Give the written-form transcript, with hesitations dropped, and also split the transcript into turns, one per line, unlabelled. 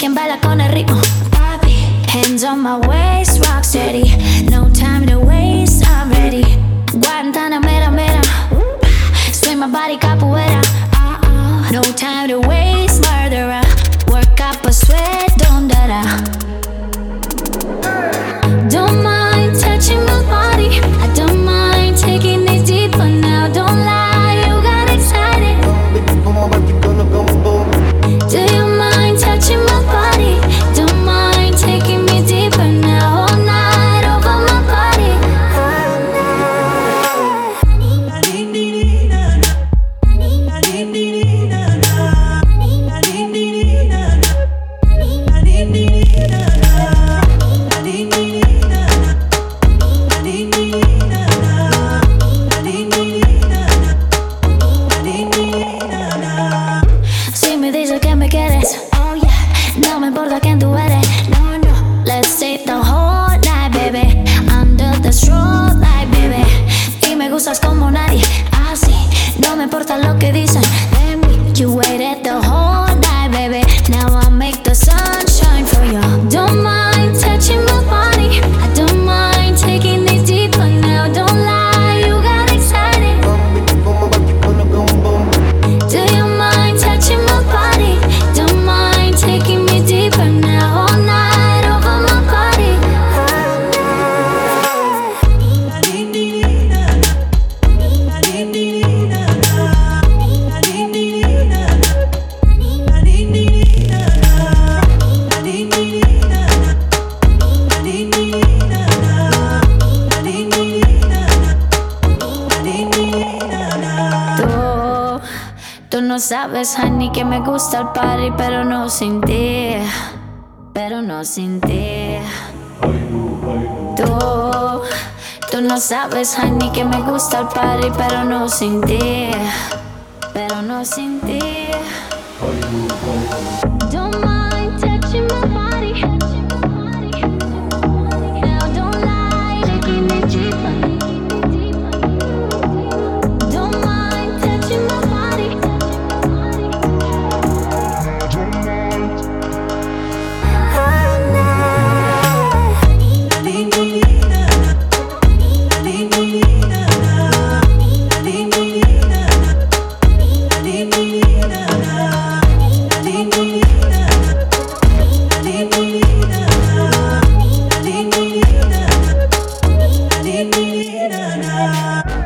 quien baila con el ritmo. Papi, hands on my waist, rock steady. No time to waste, I'm ready. Guantanamera, mera. Swing my body capoeira. No time to waste, murderer. Work up a sweat, don't da-da. Don't mind touching my body. I don't mind taking it deeper now. Don't lie, you got excited. Do you mind touching my body? Don't mind taking me deeper now. All night over my body. Si me dices que me quieres, oh yeah, no me importa quién tú eres. No, no, let's take the whole night, baby. Under the strobe light, baby. Y me gustas como nadie, así, no me importa lo que dicen de mí. You waited the whole night, baby. Now I'll make the sun shine for you. Don't mind touching my body. I don't mind taking it deeper now. Don't lie, you got excited. Do you mind touching my body? Don't mind taking me deeper now. All night over my body. Tú no sabes, honey, que me gusta el party, pero no sin ti, pero no sin ti. Tú no sabes, honey, que me gusta el party, pero no sin ti, pero no sin ti. Don't mind touching my body. Now don't lie, taking it deeper. Don't mind touching my body.
Na